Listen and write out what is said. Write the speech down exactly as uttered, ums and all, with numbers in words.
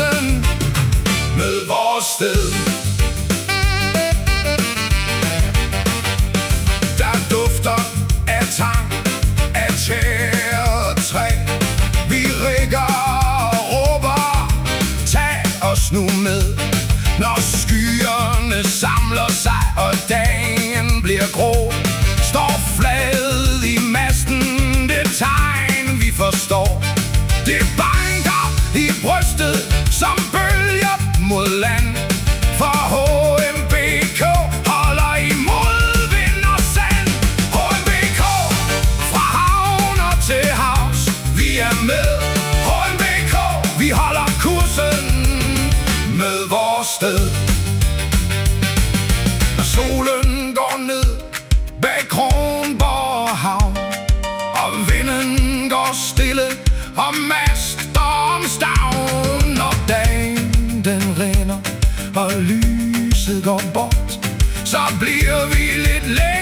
kursen med vores sted. Der dufter af tang, af tjæretræ. Vi rigger og råber, tag os nu med. Når skyerne samler sig og dagen bliver grå, står flaget i masten, det tegn vi forstår. Det banker i brystet som bølger mod land. For H M B K holder imod vind og sand. H M B K fra havner til havs, vi er med. H M B K, vi holder kursen med vores sted. Når solen går ned bag Kronborg havn, og vinden går stille og master om stavn, når dagen den rinder og lyset går bort, så bliver vi lidt længere.